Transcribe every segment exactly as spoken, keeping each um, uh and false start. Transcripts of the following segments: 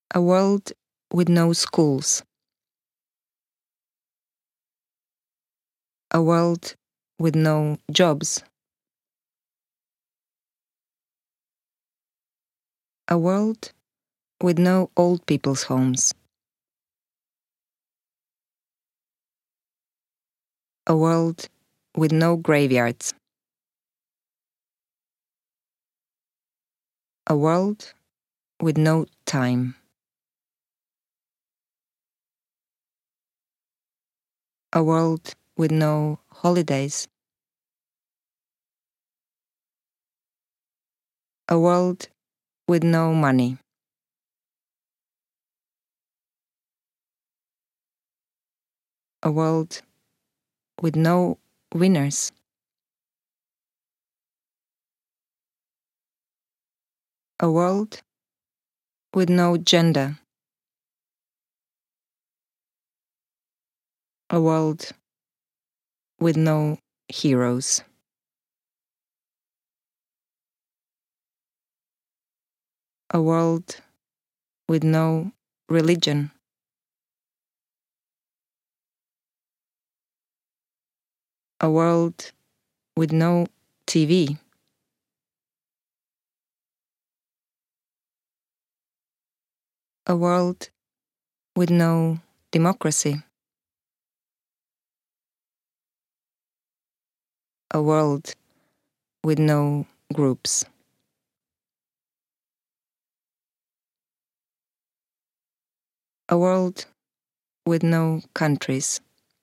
A world with no schools. A world with no jobs. A world with no old people's homes. A world with no graveyards. A world with no time. A world with no holidays. A world with no money. A world with no winners. A world with no gender. A world with no heroes. A world with no religion. A world with no T V. A world with no democracy. A world with no groups. A world with no countries.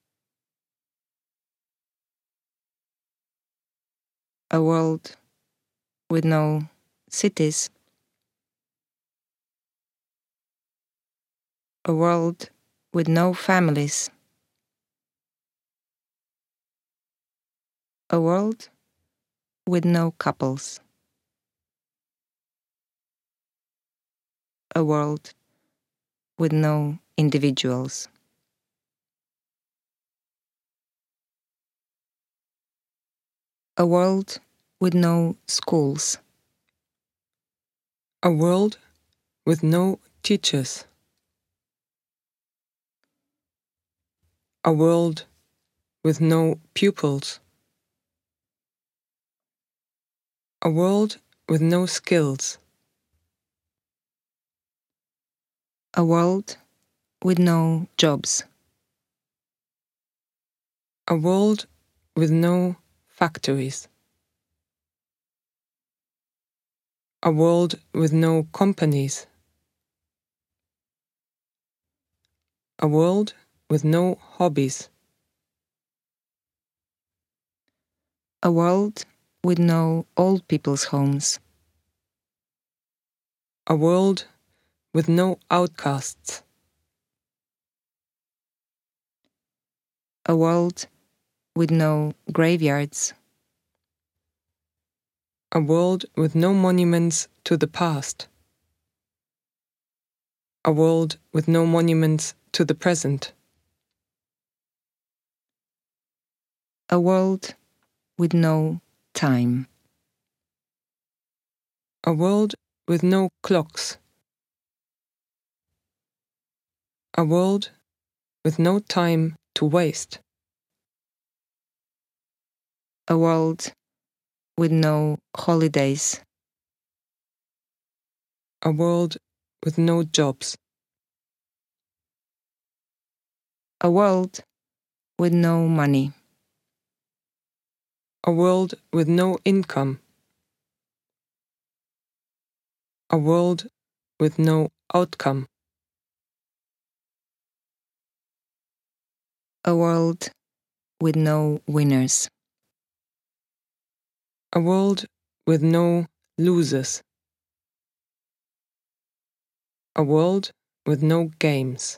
A world with no cities. A world with no families. A world with no couples. A world with no individuals. A world with no schools. A world with no teachers. A world with no pupils. A world with no skills. A world with no jobs. A world with no factories. A world with no companies. A world with no hobbies. A world with no old people's homes. A world with no outcasts. A world with no graveyards. A world with no monuments to the past. A world with no monuments to the present. A world with no time. A world with no clocks. A world with no time to waste. A world with no holidays. A world with no jobs. A world with no money. A world with no income. A world with no outcome. A world with no winners. A world with no losers. A world with no games.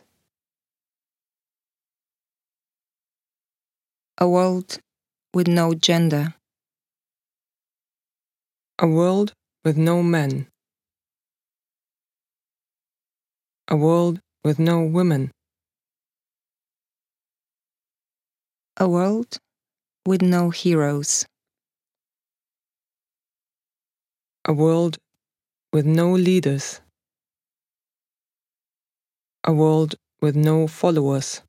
A world with no gender. A world with no men. A world with no women. A world with no heroes. A world with no leaders. A world with no followers.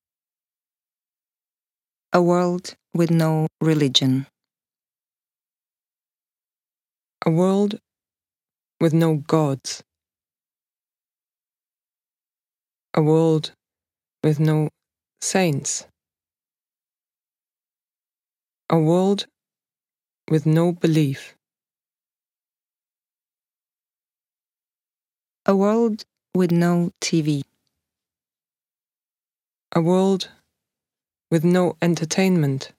A world with no religion. A world with no gods. A world with no saints. A world with no belief. A world with no T V. A world with no entertainment.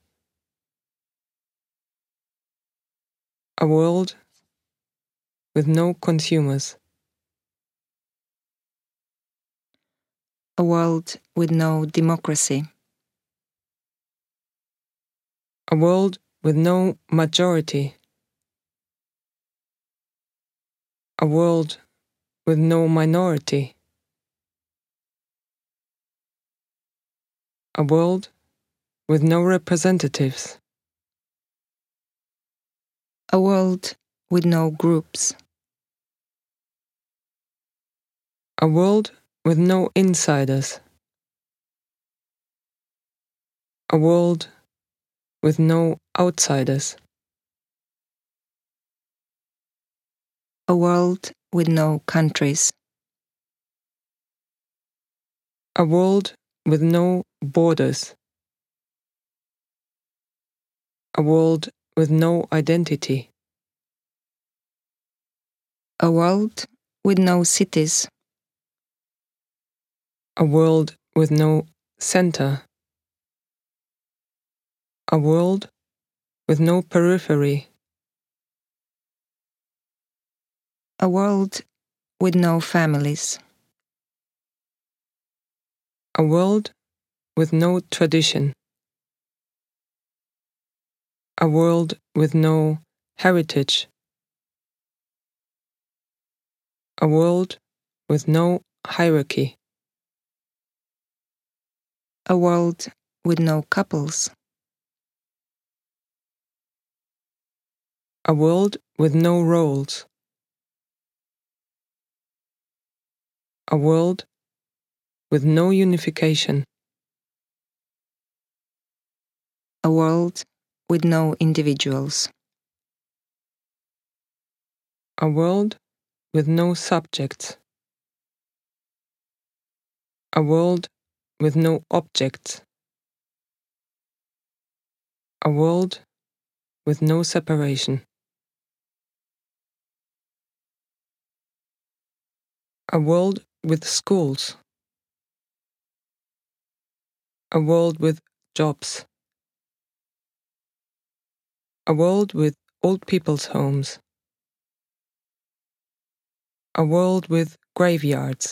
A world with no consumers. A world with no democracy. A world with no majority. A world with no minority. A world with no representatives. A world with no groups. A world with no insiders. A world with no outsiders. A world with no countries. A world with no borders. A world with no identity. A world with no cities. A world with no center. A world with no periphery. A world with no families. A world with no tradition. A world with no heritage. A world with no hierarchy. A world with no couples. A world with no roles. A world with no unification. A world with no individuals. A world with no subjects. A world with no objects. A world with no separation. A world with schools. A world with jobs. A world with old people's homes. A world with graveyards.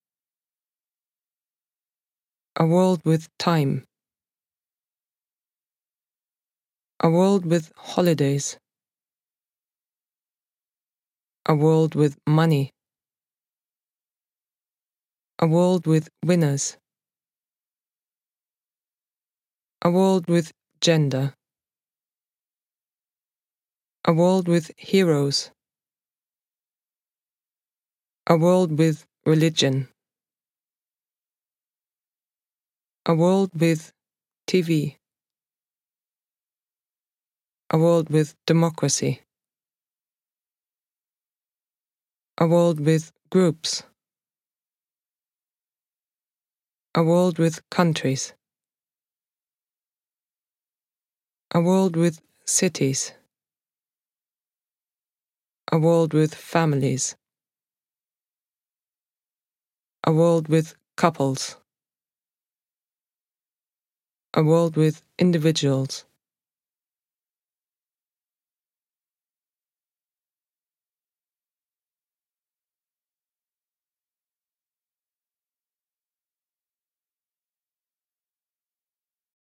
A world with time. A world with holidays. A world with money. A world with winners. A world with gender. A world with heroes. A world with religion. A world with T V. A world with democracy. A world with groups. A world with countries. A world with cities. A world with families. A world with couples. A world with individuals.